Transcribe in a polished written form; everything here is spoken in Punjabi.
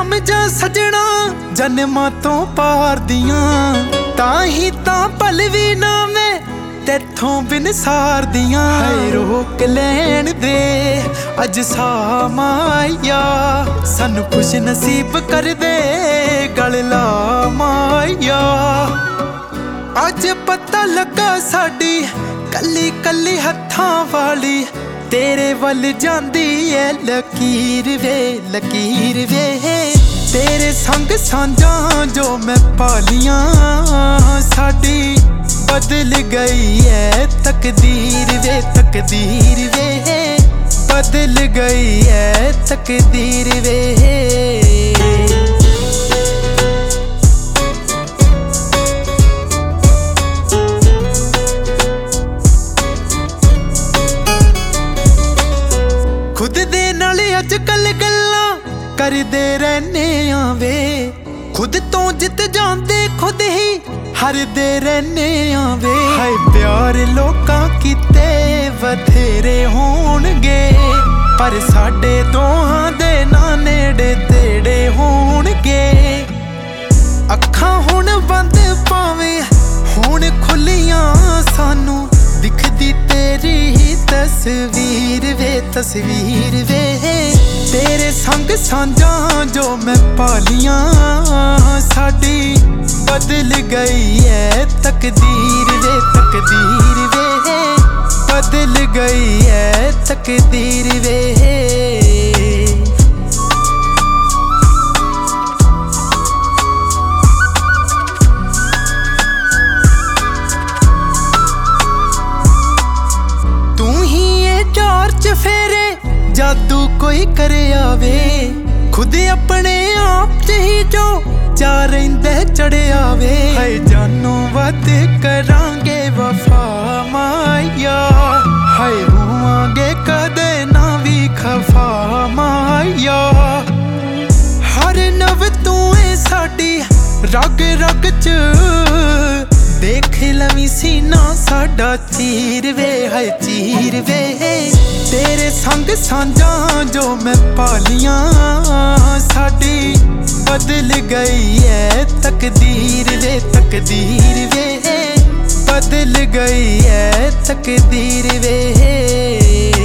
ਸਮਝਾਂ ਸਜਣਾ ਜਨਮਾਂ ਤੋਂ ਪਾਰ ਦੀਆਂ, ਤਾਂ ਹੀ ਤਾਂ ਪਲ ਵੀ ਨਾ ਮੈਂ ਤੈਥੋਂ ਬਿਨ ਸਾਰ ਦੀਆਂ। ਹਾਏ ਰੋਕ ਲੈਣ ਦੇ ਅੱਜ ਸਾਹ ਮਾਇਆ, ਸਾਨੂੰ ਖੁਸ਼ ਨਸੀਬ ਕਰ ਦੇ ਗਲ ਲਾ ਮਾਇਆ। ਅੱਜ ਪਤਾ ਲੱਗਾ ਸਾਡੀ ਕੱਲੀ ਕੱਲੀ ਹੱਥਾਂ ਵਾਲੀ ਤੇਰੇ ਵੱਲ ਜਾਂਦੀ ਏ ਲਕੀਰ ਵੇ, ਲਕੀਰ ਵੇ। ਤੇਰੇ ਸੰਗ ਸਾਂਝਾਂ ਜੋ ਮੈਂ ਪਾਲੀਆਂ, ਸਾਡੀ ਬਦਲ ਗਈ ਏ ਤਕਦੀਰ ਵੇ, ਤਕਦੀਰ ਵੇ। ਬਦਲ ਗਈ ਏ ਤਕਦੀਰ ਵੇ। ਖੁਦ ਦੇ ਨਾਲ ਅੱਜ ਕੱਲ ਗੱਲਾਂ ਕਰਦੇ ਰਹਿੰਨੇ ਆਂ ਵੇ, ਖੁਦ ਤੋਂ ਜਿੱਤ ਜਾਂਦੇ ਖੁਦ ਹੀ ਹਾਰਦੇ ਰਹਿੰਨੇ ਆਂ ਵੇ। ਹਾਏ ਪਿਆਰ ਲੋਕਾਂ ਕੀਤੇ ਬਥੇਰੇ ਹੋਣਗੇ, ਪਰ ਸਾਡੇ ਦੋਹਾਂ ਦੇ ਨਾ ਨੇੜੇ ਤੇੜੇ ਹੋਣਗੇ। ਅੱਖਾਂ ਹੁਣ ਬੰਦ ਭਾਵੇਂ ਹੁਣ ਖੁੱਲੀਆਂ, ਸਾਨੂੰ ਦਿਖਦੀ ਤੇਰੀ ਹੀ ਤਸਵੀਰ ਵੇ, ਤਸਵੀਰ ਵੇ। ਤੇਰੇ ਸੰਗ ਸਾਂਝਾਂ ਜੋ ਮੈਂ ਪਾਲੀਆਂ, ਸਾਡੀ ਬਦਲ ਗਈ ਏ ਤਕਦੀਰ ਵੇ, ਤਕਦੀਰ ਵੇ। ਬਦਲ ਗਈ ਏ ਤਕਦੀਰ ਵੇ। ਫੇਰੇ ਜਾਦੂ ਕੋਈ ਕਰਿਆ ਵੇ, ਖੁਦ ਆਪਣੇ ਆਪ ਚ ਹੀ ਜੋ ਚਾ ਰਹਿੰਦੇ ਚੜਿਆ ਵੇ। ਹਾਏ ਜਾਨੋਂ ਵੱਧ ਕਰਾਂਗੇ ਵਫਾ ਮਾਇਆ, ਹਾਏ ਹੋਵਾਂਗੇ ਕਦੇ ਨਾ ਵੀ ਖਫਾ ਮਾਇਆ। ਹਰ ਨਵ ਤੂੰ ਏ ਸਾਡੀ ਰਗ ਰਗ ਚ, ਦੇਖ ਲਵੀਂ ਸੀਨਾ ਸਾਡਾ ਚੀਰ ਵੇ, ਹਾਏ ਚੀਰ ਵੇ। ਤੇਰੇ ਸੰਗ ਸਾਂਝਾਂ ਜੋ ਮੈਂ ਪਾਲੀਆਂ, ਸਾਡੀ ਬਦਲ ਗਈ ਏ ਤਕਦੀਰ ਵੇ, ਤਕਦੀਰ ਵੇ। ਬਦਲ ਗਈ ਏ ਤਕਦੀਰ ਵੇ।